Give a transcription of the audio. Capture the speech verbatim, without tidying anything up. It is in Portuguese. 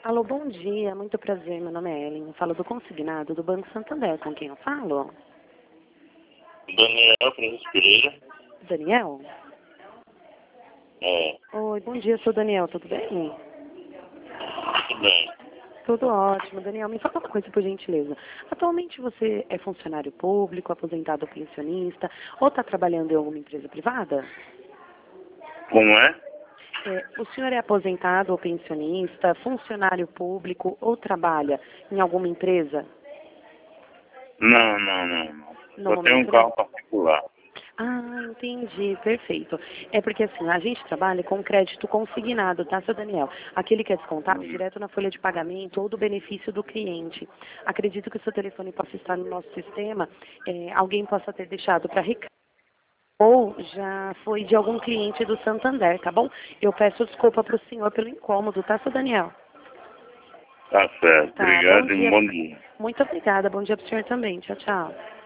Alô, bom dia, muito prazer, meu nome é Ellen, eu falo do consignado do Banco Santander, com quem eu falo? Daniel Francisco Pereira. Daniel? É, Oi, bom dia, sou Daniel, tudo bem? tudo bem. Tudo ótimo, Daniel, me fala uma coisa, por gentileza. Atualmente você é funcionário público, aposentado ou pensionista, ou está trabalhando em alguma empresa privada? Como é? É, o senhor é aposentado ou pensionista, funcionário público ou trabalha em alguma empresa? Não, não, não, não. No Só tenho um momento não. carro particular. Ah, entendi, perfeito. É porque assim, a gente trabalha com crédito consignado, tá, seu Daniel? Aquele que é descontado Hum. direto na folha de pagamento ou do benefício do cliente. Acredito que o seu telefone possa estar no nosso sistema, é, alguém possa ter deixado para recado. Ou já foi de algum cliente do Santander, tá bom? Eu peço desculpa para o senhor pelo incômodo, tá, seu Daniel? Tá certo. Tá, bom Obrigado e um dia. bom dia. Muito obrigada, bom dia para o senhor também. Tchau, tchau.